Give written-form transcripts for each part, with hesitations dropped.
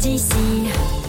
d'ici.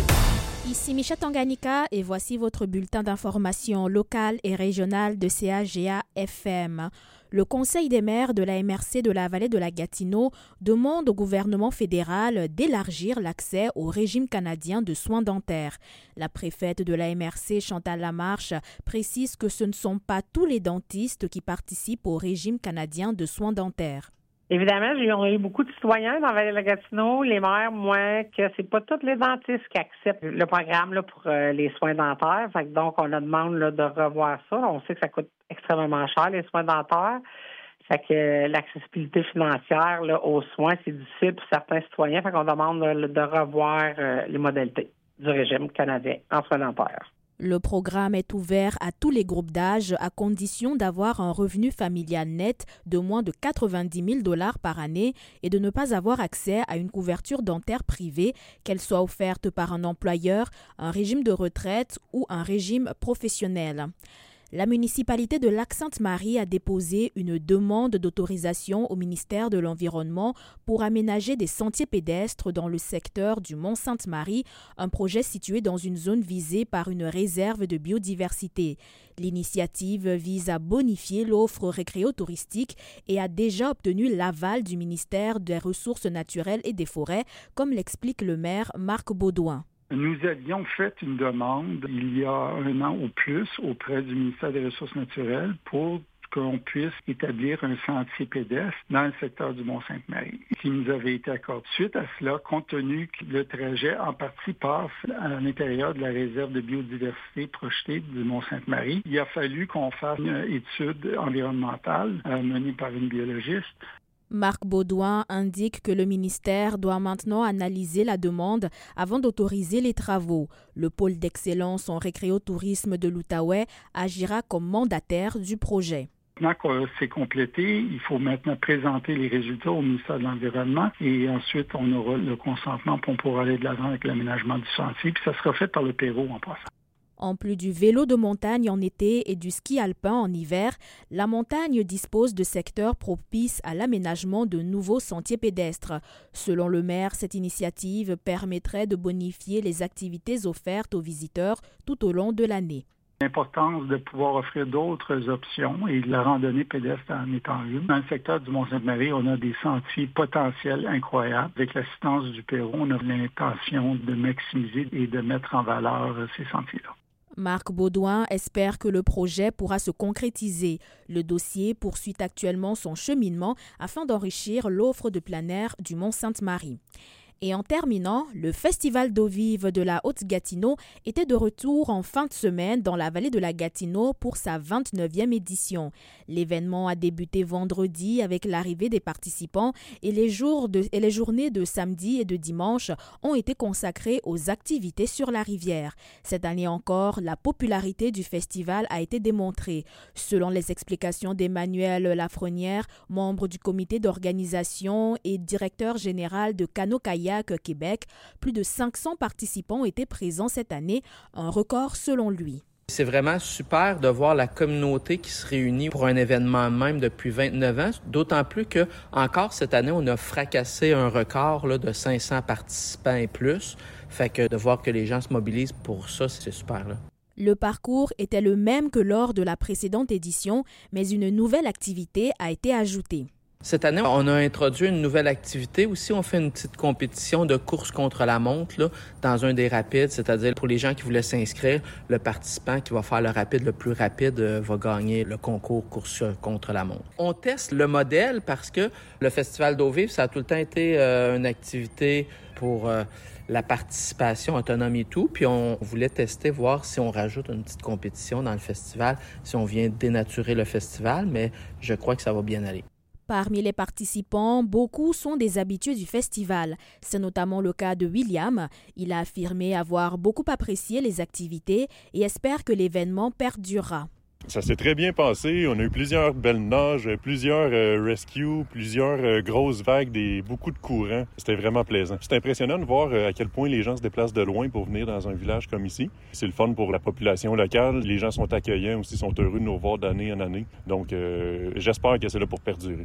Ici Micha Tanganyika et voici votre bulletin d'information locale et régionale de CAGA FM. Le Conseil des maires de la MRC de la vallée de la Gatineau demande au gouvernement fédéral d'élargir l'accès au régime canadien de soins dentaires. La préfète de la MRC, Chantal Lamarche, précise que ce ne sont pas tous les dentistes qui participent au régime canadien de soins dentaires. Évidemment, on a eu beaucoup de citoyens dans la vallée de la Gatineau, les maires, moins que c'est pas tous les dentistes qui acceptent le programme là, pour les soins dentaires. Fait que donc, on leur demande là, de revoir ça. On sait que ça coûte extrêmement cher, les soins dentaires. Fait que l'accessibilité financière là, aux soins, c'est difficile pour certains citoyens. Fait qu'on demande de revoir les modalités du régime canadien en soins dentaires. Le programme est ouvert à tous les groupes d'âge à condition d'avoir un revenu familial net de moins de 90 000 $ par année et de ne pas avoir accès à une couverture dentaire privée, qu'elle soit offerte par un employeur, un régime de retraite ou un régime professionnel. La municipalité de Lac-Sainte-Marie a déposé une demande d'autorisation au ministère de l'Environnement pour aménager des sentiers pédestres dans le secteur du Mont-Sainte-Marie, un projet situé dans une zone visée par une réserve de biodiversité. L'initiative vise à bonifier l'offre récréo-touristique et a déjà obtenu l'aval du ministère des Ressources naturelles et des Forêts, comme l'explique le maire Marc Baudouin. Nous avions fait une demande il y a 1 an ou plus auprès du ministère des Ressources naturelles pour qu'on puisse établir un sentier pédestre dans le secteur du Mont-Sainte-Marie, qui nous avait été accordé. Suite à cela, compte tenu que le trajet en partie passe à l'intérieur de la réserve de biodiversité projetée du Mont-Sainte-Marie, il a fallu qu'on fasse une étude environnementale menée par une biologiste. Marc Baudouin indique que le ministère doit maintenant analyser la demande avant d'autoriser les travaux. Le pôle d'excellence en récréotourisme de l'Outaouais agira comme mandataire du projet. Maintenant que c'est complété, il faut maintenant présenter les résultats au ministère de l'Environnement et ensuite on aura le consentement pour pouvoir aller de l'avant avec l'aménagement du sentier. Puis ça sera fait par le Pérou en passant. En plus du vélo de montagne en été et du ski alpin en hiver, la montagne dispose de secteurs propices à l'aménagement de nouveaux sentiers pédestres. Selon le maire, cette initiative permettrait de bonifier les activités offertes aux visiteurs tout au long de l'année. L'importance de pouvoir offrir d'autres options et de la randonnée pédestre en étant une. Dans le secteur du Mont-Sainte-Marie, on a des sentiers potentiels incroyables. Avec l'assistance du Pérou, on a l'intention de maximiser et de mettre en valeur ces sentiers-là. Marc Baudouin espère que le projet pourra se concrétiser. Le dossier poursuit actuellement son cheminement afin d'enrichir l'offre de plein air du Mont-Sainte-Marie. Et en terminant, le Festival d'eau vive de la Haute-Gatineau était de retour en fin de semaine dans la vallée de la Gatineau pour sa 29e édition. L'événement a débuté vendredi avec l'arrivée des participants et les journées de samedi et de dimanche ont été consacrées aux activités sur la rivière. Cette année encore, la popularité du festival a été démontrée. Selon les explications d'Emmanuel Lafrenière, membre du comité d'organisation et directeur général de Cano-Kayak Québec, plus de 500 participants étaient présents cette année, un record selon lui. C'est vraiment super de voir la communauté qui se réunit pour un événement même depuis 29 ans, d'autant plus que encore cette année, on a fracassé un record là, de 500 participants et plus. Fait que de voir que les gens se mobilisent pour ça, c'est super. Là. Le parcours était le même que lors de la précédente édition, mais une nouvelle activité a été ajoutée. Cette année, on a introduit une nouvelle activité. Aussi, on fait une petite compétition de course contre la montre là, dans un des rapides, c'est-à-dire pour les gens qui voulaient s'inscrire, le participant qui va faire le rapide le plus rapide va gagner le concours course contre la montre. On teste le modèle parce que le Festival d'eau vive, ça a tout le temps été une activité pour la participation autonome et tout. Puis on voulait tester, voir si on rajoute une petite compétition dans le festival, si on vient dénaturer le festival, mais je crois que ça va bien aller. Parmi les participants, beaucoup sont des habitués du festival. C'est notamment le cas de William. Il a affirmé avoir beaucoup apprécié les activités et espère que l'événement perdurera. Ça s'est très bien passé. On a eu plusieurs belles nages, plusieurs rescues, plusieurs grosses vagues, beaucoup de courants. C'était vraiment plaisant. C'est impressionnant de voir à quel point les gens se déplacent de loin pour venir dans un village comme ici. C'est le fun pour la population locale. Les gens sont accueillants aussi, sont heureux de nous voir d'année en année. Donc, j'espère que c'est là pour perdurer.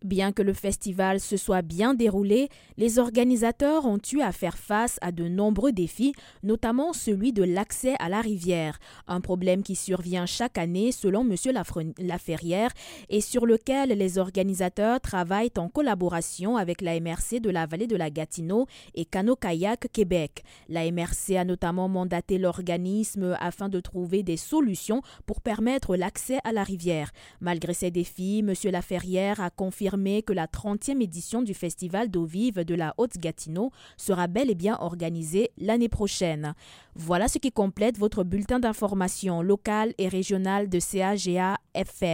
Bien que le festival se soit bien déroulé, les organisateurs ont eu à faire face à de nombreux défis, notamment celui de l'accès à la rivière, un problème qui survient chaque année selon M. Laferrière et sur lequel les organisateurs travaillent en collaboration avec la MRC de la vallée de la Gatineau et Cano-Kayak Québec. La MRC a notamment mandaté l'organisme afin de trouver des solutions pour permettre l'accès à la rivière. Malgré ces défis, M. Laferrière a confirmé que la 30e édition du Festival d'eau vive de la Haute-Gatineau sera bel et bien organisée l'année prochaine. Voilà ce qui complète votre bulletin d'information locale et régionale de CAGA FM.